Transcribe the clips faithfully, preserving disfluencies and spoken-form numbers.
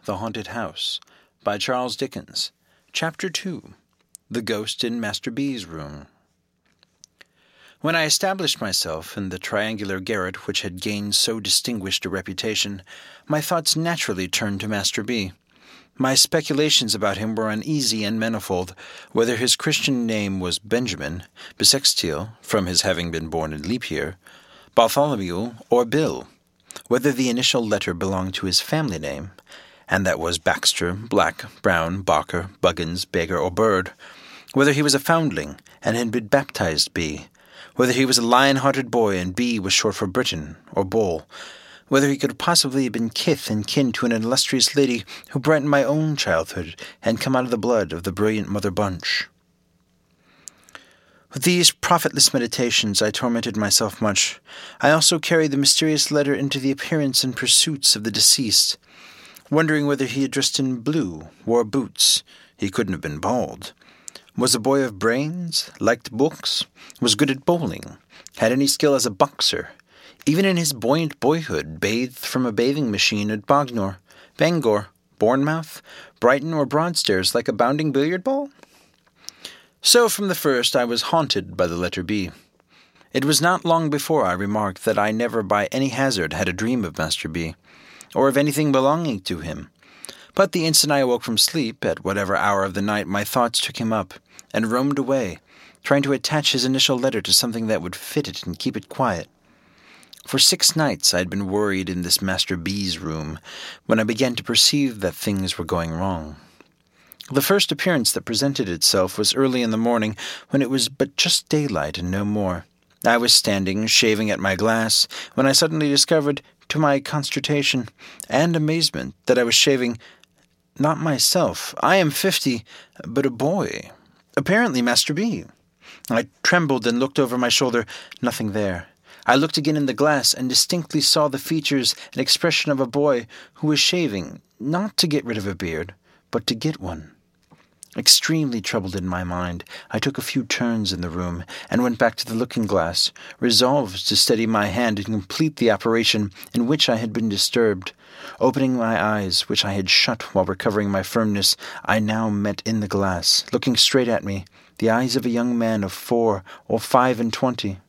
The Haunted House by Charles Dickens. Chapter two. The Ghost in Master B.'s Room. When I established myself in the triangular garret which had gained so distinguished a reputation, my thoughts naturally turned to Master B. My speculations about him were uneasy and manifold, whether his Christian name was Benjamin, Bissextial, from his having been born in leap year, Bartholomew, or Bill, whether the initial letter belonged to his family name, and that was Baxter, Black, Brown, Barker, Buggins, Beggar, or Bird, whether he was a foundling, and had been baptized B., whether he was a lion-hearted boy, and B was short for Britain, or Bull, whether he could possibly have been kith and kin to an illustrious lady who brightened my own childhood, and come out of the blood of the brilliant Mother Bunch. With these profitless meditations I tormented myself much. I also carried the mysterious letter into the appearance and pursuits of the deceased, wondering whether he had dressed in blue, wore boots, he couldn't have been bald, was a boy of brains, liked books, was good at bowling, had any skill as a boxer, even in his buoyant boyhood bathed from a bathing machine at Bognor, Bangor, Bournemouth, Brighton, or Broadstairs like a bounding billiard ball? So from the first I was haunted by the letter B. It was not long before I remarked that I never by any hazard had a dream of Master B, or of anything belonging to him. But the instant I awoke from sleep, at whatever hour of the night, my thoughts took him up, and roamed away, trying to attach his initial letter to something that would fit it and keep it quiet. For six nights I had been worried in this Master B.'s room, when I began to perceive that things were going wrong. The first appearance that presented itself was early in the morning, when it was but just daylight and no more. I was standing, shaving at my glass, when I suddenly discovered, to my consternation and amazement, that I was shaving not myself. I am fifty, but a boy, apparently Master B. I trembled and looked over my shoulder. Nothing there. I looked again in the glass and distinctly saw the features and expression of a boy who was shaving, not to get rid of a beard, but to get one. Extremely troubled in my mind, I took a few turns in the room, and went back to the looking-glass, resolved to steady my hand and complete the operation in which I had been disturbed. Opening my eyes, which I had shut while recovering my firmness, I now met in the glass, looking straight at me, the eyes of a young man of four or five and twenty.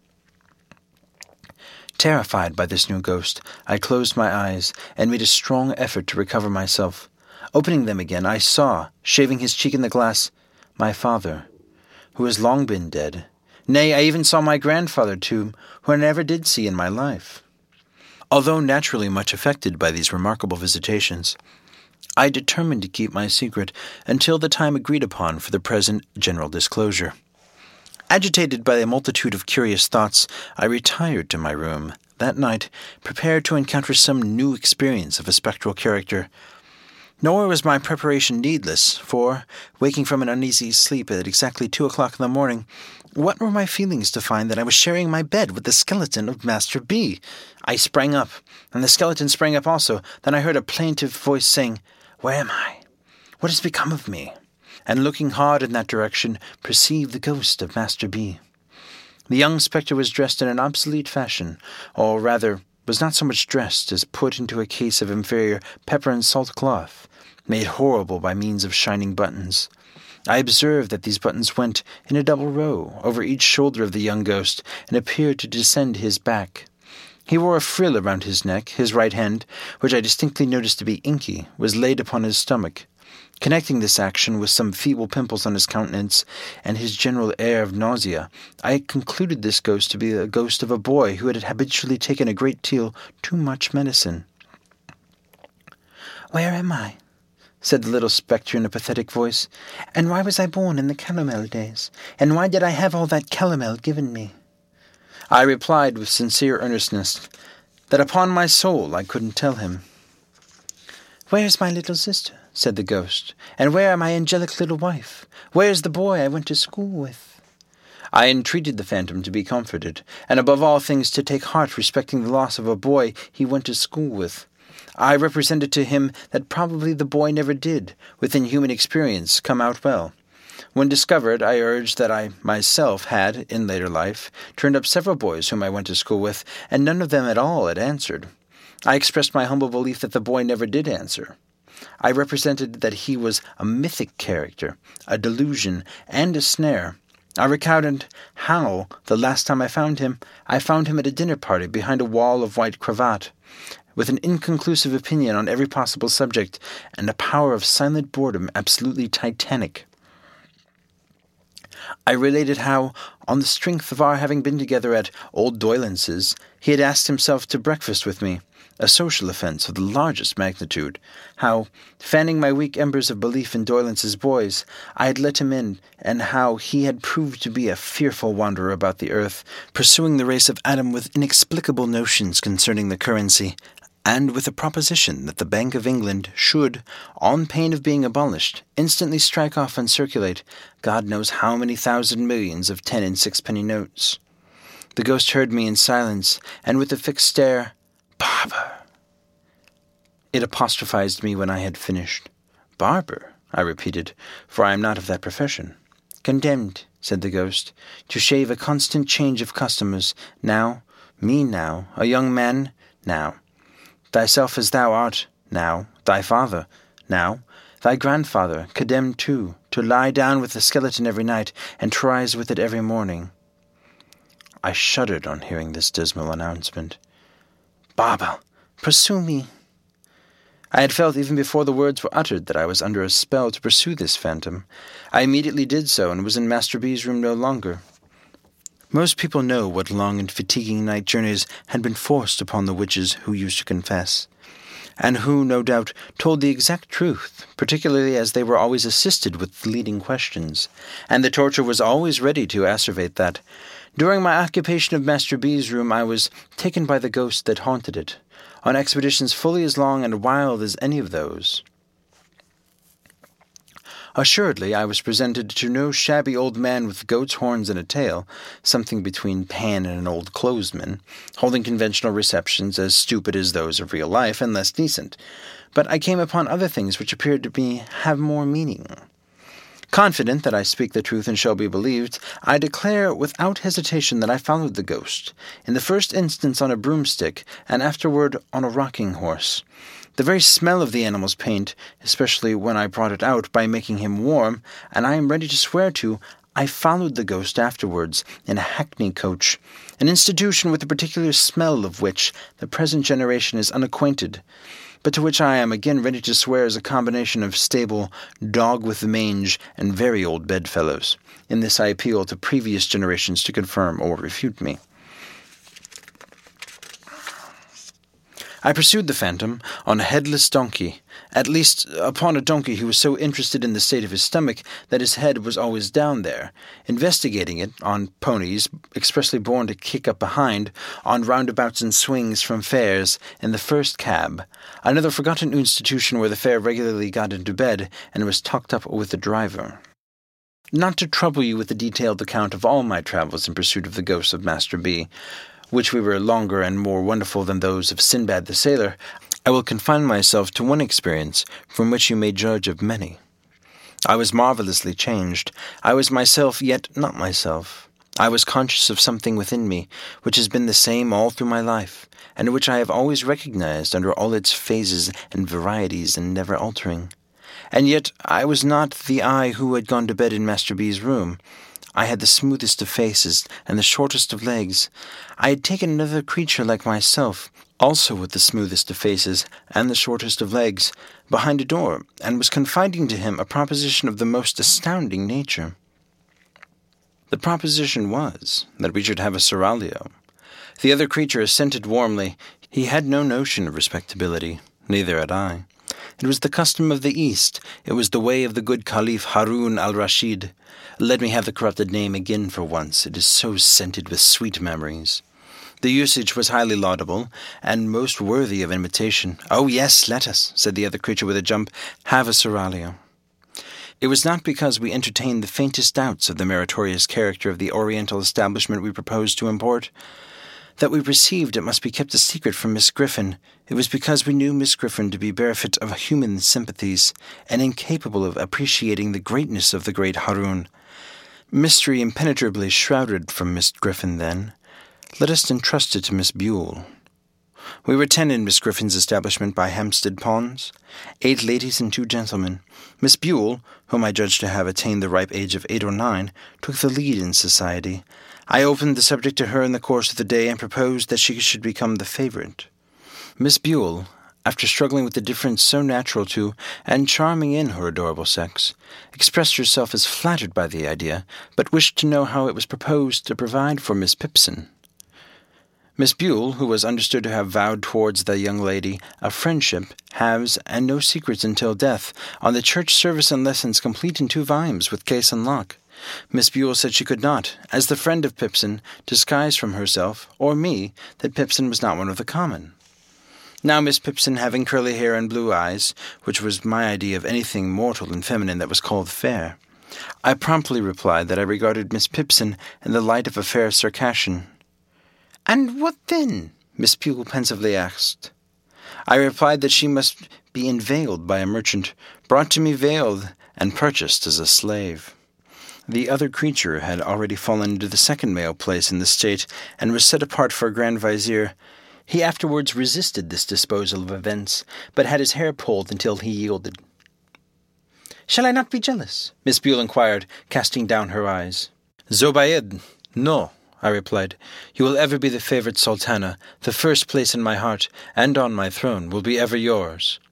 Terrified by this new ghost, I closed my eyes, and made a strong effort to recover myself. Opening them again, I saw, shaving his cheek in the glass, my father, who has long been dead. Nay, I even saw my grandfather, too, who I never did see in my life. Although naturally much affected by these remarkable visitations, I determined to keep my secret until the time agreed upon for the present general disclosure. Agitated by a multitude of curious thoughts, I retired to my room that night, prepared to encounter some new experience of a spectral character. Nor was my preparation needless, for, waking from an uneasy sleep at exactly two o'clock in the morning, what were my feelings to find that I was sharing my bed with the skeleton of Master B? I sprang up, and the skeleton sprang up also. Then I heard a plaintive voice saying, "Where am I? What has become of me?" And looking hard in that direction, perceived the ghost of Master B. The young spectre was dressed in an obsolete fashion, or rather, was not so much dressed as put into a case of inferior pepper and salt cloth, made horrible by means of shining buttons. I observed that these buttons went in a double row over each shoulder of the young ghost, and appeared to descend his back. He wore a frill around his neck. His right hand, which I distinctly noticed to be inky, was laid upon his stomach. Connecting this action with some feeble pimples on his countenance, and his general air of nausea, I concluded this ghost to be a ghost of a boy who had habitually taken a great deal too much medicine. "Where am I?" said the little spectre in a pathetic voice. "And why was I born in the calomel days? And why did I have all that calomel given me?" I replied with sincere earnestness that upon my soul I couldn't tell him. "Where is my little sister?" said the ghost. "And where my angelic little wife? Where is the boy I went to school with?" I entreated the phantom to be comforted, and above all things to take heart respecting the loss of a boy he went to school with. I represented to him that probably the boy never did, within human experience, come out well. When discovered, I urged that I myself had, in later life, turned up several boys whom I went to school with, and none of them at all had answered. I expressed my humble belief that the boy never did answer. I represented that he was a mythic character, a delusion, and a snare. I recounted how, the last time I found him, I found him at a dinner party behind a wall of white cravat, with an inconclusive opinion on every possible subject, and a power of silent boredom absolutely titanic. I related how, on the strength of our having been together at old Doylance's, he had asked himself to breakfast with me, a social offence of the largest magnitude, how, fanning my weak embers of belief in Doylance's boys, I had let him in, and how he had proved to be a fearful wanderer about the earth, pursuing the race of Adam with inexplicable notions concerning the currency, and with a proposition that the Bank of England should, on pain of being abolished, instantly strike off and circulate God knows how many thousand millions of ten and sixpenny notes. The ghost heard me in silence, and with a fixed stare, "Barber." It apostrophized me when I had finished. "Barber," I repeated, for I am not of that profession. "Condemned," said the ghost, "to shave a constant change of customers, now, me now, a young man, now. Thyself as thou art, now, thy father, now, thy grandfather, condemned too, to lie down with the skeleton every night, and to rise with it every morning." I shuddered on hearing this dismal announcement. "Barber, pursue me." I had felt even before the words were uttered that I was under a spell to pursue this phantom. I immediately did so, and was in Master B.'s room no longer. Most people know what long and fatiguing night journeys had been forced upon the witches who used to confess, and who, no doubt, told the exact truth, particularly as they were always assisted with leading questions, and the torture was always ready to asseverate that, during my occupation of Master B.'s room, I was taken by the ghost that haunted it, on expeditions fully as long and wild as any of those. Assuredly, I was presented to no shabby old man with goat's horns and a tail, something between Pan and an old clothesman, holding conventional receptions as stupid as those of real life and less decent, but I came upon other things which appeared to me have more meaning. Confident that I speak the truth and shall be believed, I declare without hesitation that I followed the ghost, in the first instance on a broomstick, and afterward on a rocking horse. The very smell of the animal's paint, especially when I brought it out by making him warm, and I am ready to swear to, I followed the ghost afterwards in a hackney coach, an institution with the particular smell of which the present generation is unacquainted, but to which I am again ready to swear as a combination of stable, dog with the mange, and very old bedfellows. In this I appeal to previous generations to confirm or refute me. I pursued the phantom on a headless donkey, at least upon a donkey who was so interested in the state of his stomach that his head was always down there, investigating it on ponies expressly born to kick up behind, on roundabouts and swings from fairs, in the first cab, another forgotten institution where the fare regularly got into bed and was tucked up with the driver. Not to trouble you with a detailed account of all my travels in pursuit of the ghost of Master B., which we were longer and more wonderful than those of Sinbad the Sailor, I will confine myself to one experience from which you may judge of many. I was marvellously changed. I was myself, yet not myself. I was conscious of something within me, which has been the same all through my life, and which I have always recognized under all its phases and varieties and never altering. And yet I was not the I who had gone to bed in Master B.'s room. I had the smoothest of faces and the shortest of legs. I had taken another creature like myself, also with the smoothest of faces and the shortest of legs, behind a door, and was confiding to him a proposition of the most astounding nature. The proposition was that we should have a seraglio. The other creature assented warmly. He had no notion of respectability, neither had I. It was the custom of the East. It was the way of the good Caliph Harun al-Rashid. Let me have the corrupted name again for once. It is so scented with sweet memories. The usage was highly laudable, and most worthy of imitation. "Oh, yes, let us," said the other creature with a jump, "have a seraglio." It was not because we entertained the faintest doubts of the meritorious character of the Oriental establishment we proposed to import that we perceived it must be kept a secret from Miss Griffin. It was because we knew Miss Griffin to be bereft of human sympathies, and incapable of appreciating the greatness of the great Harun. Mystery impenetrably shrouded from Miss Griffin, then. Let us entrust it to Miss Buell. We were ten in Miss Griffin's establishment by Hampstead Ponds, eight ladies and two gentlemen. Miss Buell, whom I judged to have attained the ripe age of eight or nine, took the lead in society. I opened the subject to her in the course of the day and proposed that she should become the favorite. Miss Buell, after struggling with the difference so natural to and charming in her adorable sex, expressed herself as flattered by the idea, but wished to know how it was proposed to provide for Miss Pipson. Miss Buell, who was understood to have vowed towards the young lady a friendship, halves, and no secrets until death, on the church service and lessons complete in two volumes with case and lock. Miss Buell said she could not, as the friend of Pipson, disguise from herself, or me, that Pipson was not one of the common. Now Miss Pipson, having curly hair and blue eyes, which was my idea of anything mortal and feminine that was called fair, I promptly replied that I regarded Miss Pipson in the light of a fair Circassian. "And what then?" Miss Buell pensively asked. I replied that she must be inveigled by a merchant, brought to me veiled, and purchased as a slave. The other creature had already fallen into the second male place in the state, and was set apart for a Grand Vizier. He afterwards resisted this disposal of events, but had his hair pulled until he yielded. "Shall I not be jealous?" Miss Buell inquired, casting down her eyes. "Zobeide, no," I replied. "You will ever be the favourite sultana. The first place in my heart, and on my throne, will be ever yours."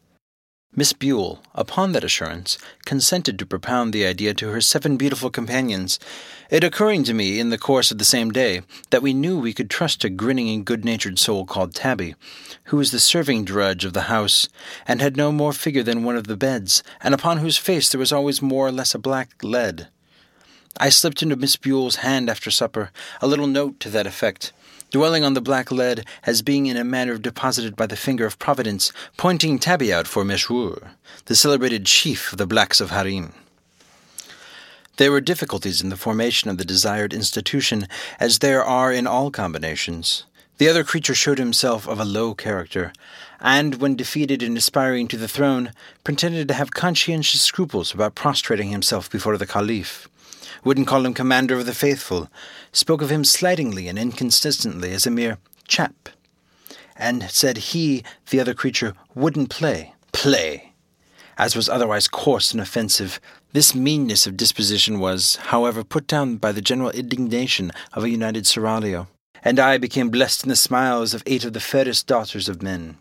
Miss Buell, upon that assurance, consented to propound the idea to her seven beautiful companions, it occurring to me in the course of the same day that we knew we could trust a grinning and good-natured soul called Tabby, who was the serving drudge of the house, and had no more figure than one of the beds, and upon whose face there was always more or less a black lead. I slipped into Miss Buell's hand after supper a little note to that effect, dwelling on the black lead as being in a manner deposited by the finger of Providence, pointing Tabby out for Mesrour, the celebrated chief of the blacks of Harim. There were difficulties in the formation of the desired institution, as there are in all combinations. The other creature showed himself of a low character, and, when defeated in aspiring to the throne, pretended to have conscientious scruples about prostrating himself before the Caliph. Wouldn't call him commander of the faithful, spoke of him slightingly and inconsistently as a mere chap, and said he, the other creature, wouldn't play, play, as was otherwise coarse and offensive. This meanness of disposition was, however, put down by the general indignation of a united seraglio, and I became blessed in the smiles of eight of the fairest daughters of men.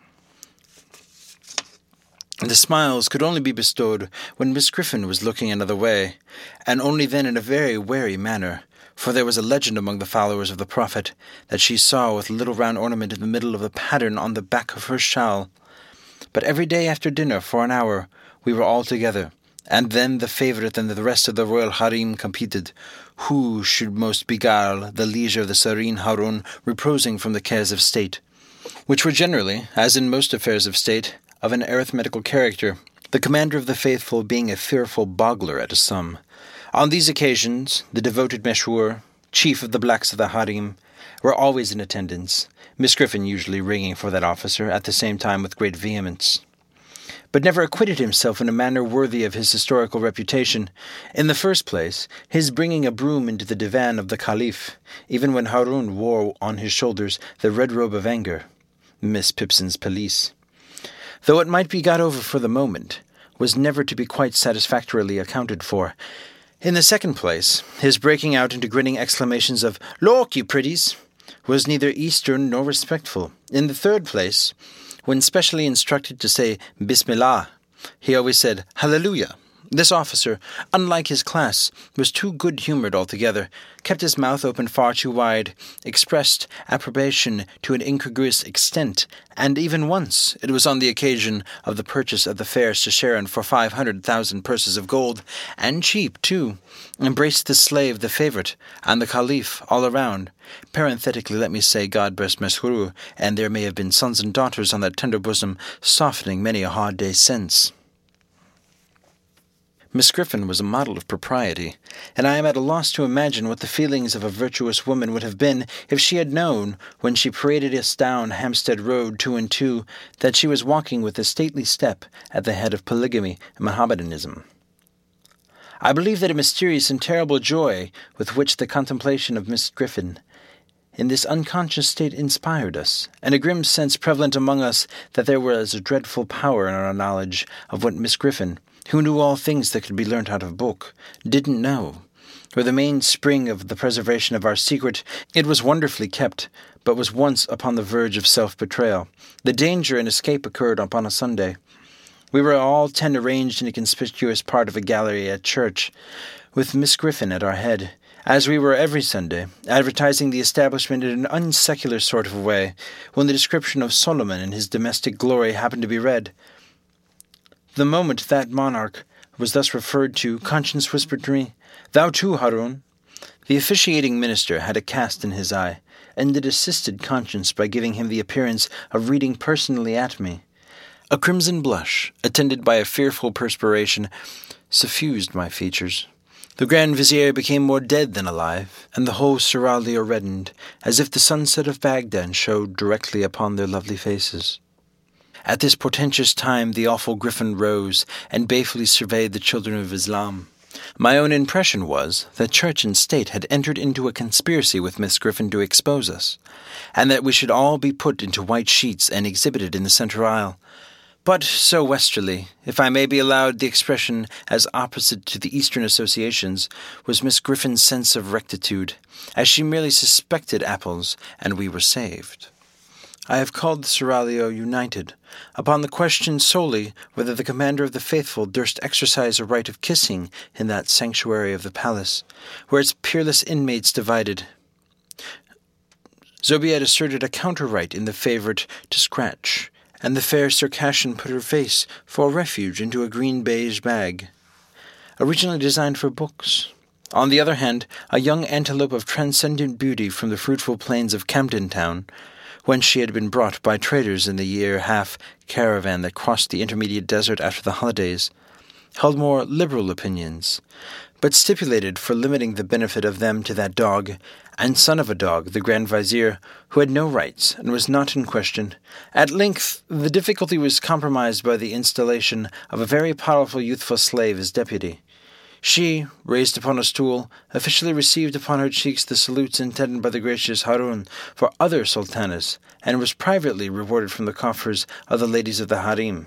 The smiles could only be bestowed when Miss Griffin was looking another way, and only then in a very wary manner, for there was a legend among the followers of the Prophet that she saw with a little round ornament in the middle of the pattern on the back of her shawl. But every day after dinner for an hour we were all together, and then the favourite and the rest of the royal harem competed, who should most beguile the leisure of the serene Harun reposing from the cares of state, which were generally, as in most affairs of state, of an arithmetical character, the commander of the faithful being a fearful boggler at a sum. On these occasions, the devoted Mesrour, chief of the blacks of the harem, were always in attendance, Miss Griffin usually ringing for that officer at the same time with great vehemence, but never acquitted himself in a manner worthy of his historical reputation. In the first place, his bringing a broom into the divan of the Caliph, even when Harun wore on his shoulders the red robe of anger, Miss Pipson's pelisse, though it might be got over for the moment, was never to be quite satisfactorily accounted for. In the second place, his breaking out into grinning exclamations of "Look, you pretties!" was neither Eastern nor respectful. In the third place, when specially instructed to say Bismillah, he always said Hallelujah. This officer, unlike his class, was too good-humoured altogether, kept his mouth open far too wide, expressed approbation to an incongruous extent, and even once, it was on the occasion of the purchase of the fair Sisharan for five hundred thousand purses of gold, and cheap, too, embraced the slave, the favourite, and the Caliph all around. Parenthetically, let me say, God bless Mesrour, and there may have been sons and daughters on that tender bosom, softening many a hard day since. Miss Griffin was a model of propriety, and I am at a loss to imagine what the feelings of a virtuous woman would have been if she had known, when she paraded us down Hampstead Road two and two, that she was walking with a stately step at the head of polygamy and Mohammedanism. I believe that a mysterious and terrible joy with which the contemplation of Miss Griffin in this unconscious state inspired us, and a grim sense prevalent among us that there was a dreadful power in our knowledge of what Miss Griffin, who knew all things that could be learnt out of book, didn't know. Were the mainspring of the preservation of our secret, it was wonderfully kept, but was once upon the verge of self-betrayal. The danger and escape occurred upon a Sunday. We were all ten arranged in a conspicuous part of a gallery at church, with Miss Griffin at our head, as we were every Sunday, advertising the establishment in an unsecular sort of way, when the description of Solomon and his domestic glory happened to be read. The moment that monarch was thus referred to, conscience whispered to me, "Thou too, Haroun." The officiating minister had a cast in his eye, and it assisted conscience by giving him the appearance of reading personally at me. A crimson blush, attended by a fearful perspiration, suffused my features. The Grand Vizier became more dead than alive, and the whole seraglio reddened, as if the sunset of Baghdad showed directly upon their lovely faces. At this portentous time the awful Griffin rose, and balefully surveyed the children of Islam. My own impression was that Church and State had entered into a conspiracy with Miss Griffin to expose us, and that we should all be put into white sheets and exhibited in the centre aisle. But so westerly, if I may be allowed the expression as opposite to the Eastern associations, was Miss Griffin's sense of rectitude, as she merely suspected apples, and we were saved. I have called the seraglio united, upon the question solely whether the commander of the faithful durst exercise a right of kissing in that sanctuary of the palace, where its peerless inmates divided. Zobeide asserted a counter-right in the favourite to scratch, and the fair Circassian put her face for refuge into a green beige bag, originally designed for books. On the other hand, a young antelope of transcendent beauty from the fruitful plains of Camden Town, whence she had been brought by traders in the year-half caravan that crossed the intermediate desert after the holidays, held more liberal opinions, but stipulated for limiting the benefit of them to that dog, and son of a dog, the Grand Vizier, who had no rights and was not in question. At length the difficulty was compromised by the installation of a very powerful youthful slave as deputy. She, raised upon a stool, officially received upon her cheeks the salutes intended by the gracious Haroun for other sultanas, and was privately rewarded from the coffers of the ladies of the harem.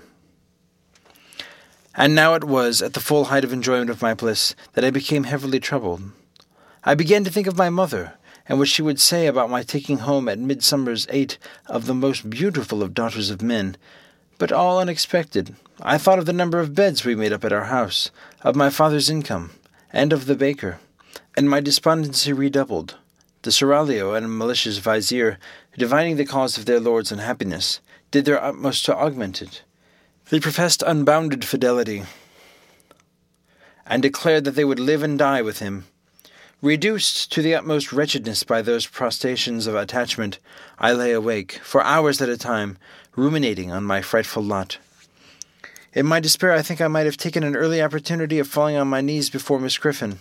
And now it was, at the full height of enjoyment of my bliss, that I became heavily troubled. I began to think of my mother, and what she would say about my taking home at midsummer's eight of the most beautiful of daughters of men, but all unexpected. I thought of the number of beds we made up at our house, of my father's income, and of the baker, and my despondency redoubled. The seraglio and malicious vizier, divining the cause of their lord's unhappiness, did their utmost to augment it. They professed unbounded fidelity, and declared that they would live and die with him. Reduced to the utmost wretchedness by those prostrations of attachment, I lay awake, for hours at a time, ruminating on my frightful lot. In my despair, I think I might have taken an early opportunity of falling on my knees before Miss Griffin,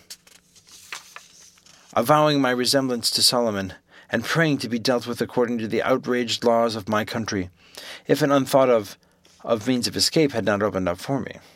avowing my resemblance to Solomon, and praying to be dealt with according to the outraged laws of my country, if an unthought of, of means of escape had not opened up for me.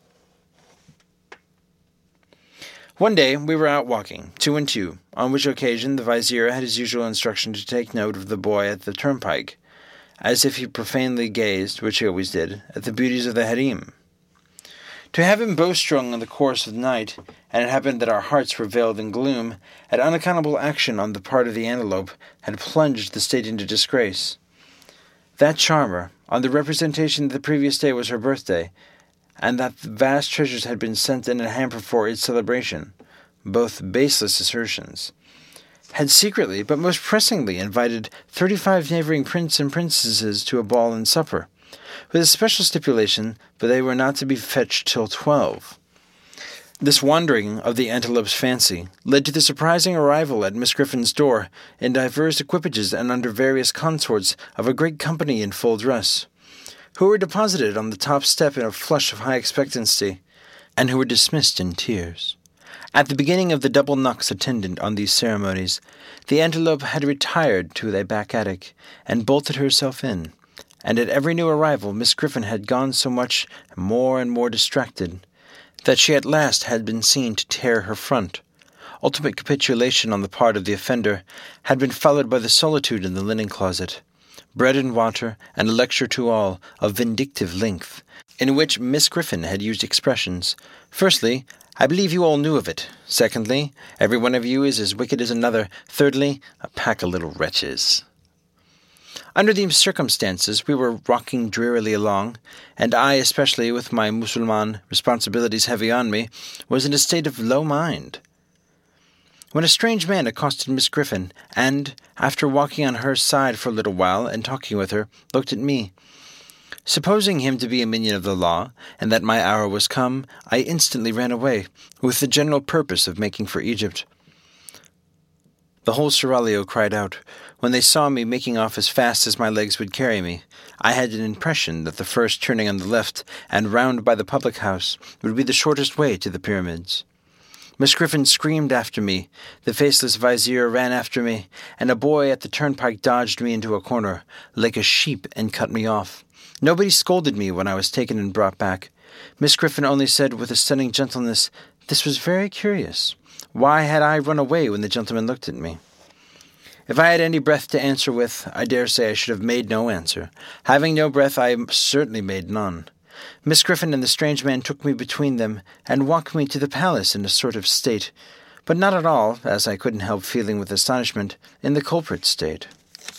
One day we were out walking, two and two, on which occasion the vizier had his usual instruction to take note of the boy at the turnpike, as if he profanely gazed, which he always did, at the beauties of the harem. To have him bowstrung in the course of the night, and it happened that our hearts were veiled in gloom, an unaccountable action on the part of the antelope had plunged the state into disgrace. That charmer, on the representation that the previous day was her birthday, and that vast treasures had been sent in a hamper for its celebration, both baseless assertions, had secretly, but most pressingly, invited thirty-five neighboring princes and princesses to a ball and supper, with a special stipulation that they were not to be fetched till twelve. This wandering of the antelope's fancy led to the surprising arrival at Miss Griffin's door, in divers equipages and under various consorts, of a great company in full dress, who were deposited on the top step in a flush of high expectancy, and who were dismissed in tears. At the beginning of the double knocks attendant on these ceremonies, the antelope had retired to a back attic, and bolted herself in, and at every new arrival Miss Griffin had gone so much more and more distracted, that she at last had been seen to tear her front, ultimate capitulation on the part of the offender, had been followed by the solitude in the linen closet, bread and water, and a lecture to all, of vindictive length, in which Miss Griffin had used expressions. Firstly, I believe you all knew of it. Secondly, every one of you is as wicked as another. Thirdly, a pack of little wretches. Under these circumstances, we were rocking drearily along, and I, especially with my Mussulman responsibilities heavy on me, was in a state of low mind, when a strange man accosted Miss Griffin, and, after walking on her side for a little while and talking with her, looked at me. Supposing him to be a minion of the law, and that my hour was come, I instantly ran away, with the general purpose of making for Egypt. The whole seraglio cried out. When they saw me making off as fast as my legs would carry me, I had an impression that the first turning on the left and round by the public house would be the shortest way to the pyramids. Miss Griffin screamed after me, the faceless vizier ran after me, and a boy at the turnpike dodged me into a corner, like a sheep, and cut me off. Nobody scolded me when I was taken and brought back. Miss Griffin only said with a stunning gentleness, "This was very curious. Why had I run away when the gentleman looked at me?" If I had any breath to answer with, I dare say I should have made no answer. Having no breath, I certainly made none. Miss Griffin and the strange man took me between them, and walked me to the palace in a sort of state, but not at all, as I couldn't help feeling with astonishment, in the culprit's state.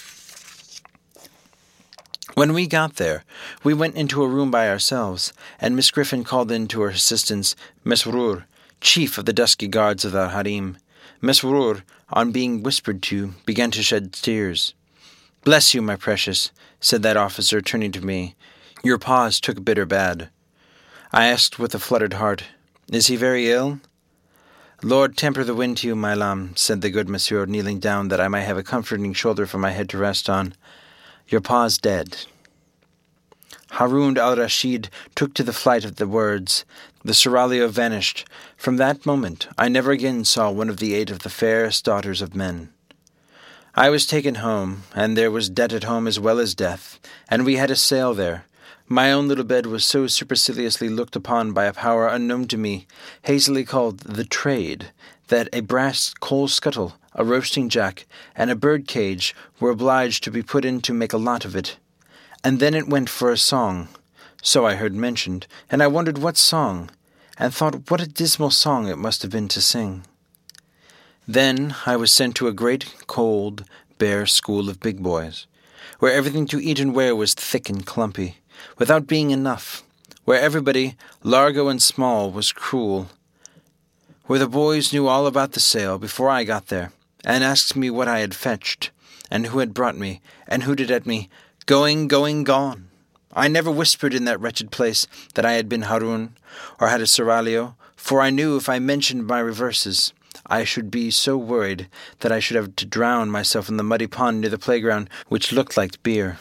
When we got there, we went into a room by ourselves, and Miss Griffin called in to her assistance Mesrour, chief of the dusky guards of the harem. Mesrour, on being whispered to, began to shed tears. "Bless you, my precious," said that officer, turning to me. "Your paws took bitter bad." I asked with a fluttered heart, "Is he very ill?" "Lord temper the wind to you, my lamb," said the good monsieur, kneeling down that I might have a comforting shoulder for my head to rest on. "Your pa's dead." Haroun al-Rashid took to the flight at the words. The seraglio vanished. From that moment I never again saw one of the eight of the fairest daughters of men. I was taken home, and there was debt at home as well as death, and we had a sale there. My own little bed was so superciliously looked upon by a power unknown to me, hazily called the trade, that a brass coal scuttle, a roasting jack, and a bird cage were obliged to be put in to make a lot of it. And then it went for a song, so I heard mentioned, and I wondered what song, and thought what a dismal song it must have been to sing. Then I was sent to a great, cold, bare school of big boys, where everything to eat and wear was thick and clumpy, without being enough, where everybody, largo and small, was cruel, where the boys knew all about the sale before I got there, and asked me what I had fetched, and who had brought me, and hooted at me, "Going, going, gone." I never whispered in that wretched place that I had been Haroun, or had a seraglio, for I knew if I mentioned my reverses, I should be so worried that I should have to drown myself in the muddy pond near the playground, which looked like beer.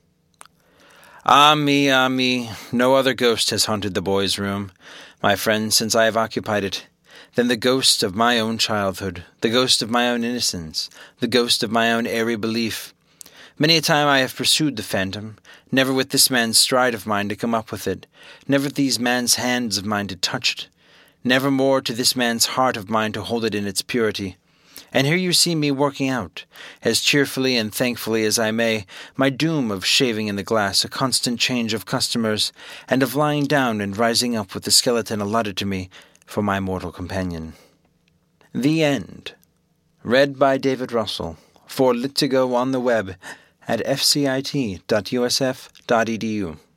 Ah me, ah me, no other ghost has haunted the boys' room, my friend, since I have occupied it, than the ghost of my own childhood, the ghost of my own innocence, the ghost of my own airy belief. Many a time I have pursued the phantom, never with this man's stride of mine to come up with it, never with these man's hands of mine to touch it, never more to this man's heart of mine to hold it in its purity. And here you see me working out, as cheerfully and thankfully as I may, my doom of shaving in the glass, a constant change of customers, and of lying down and rising up with the skeleton allotted to me for my mortal companion. The End. Read by David Russell, for Lit to Go on the web at f c i t dot u s f dot e d u.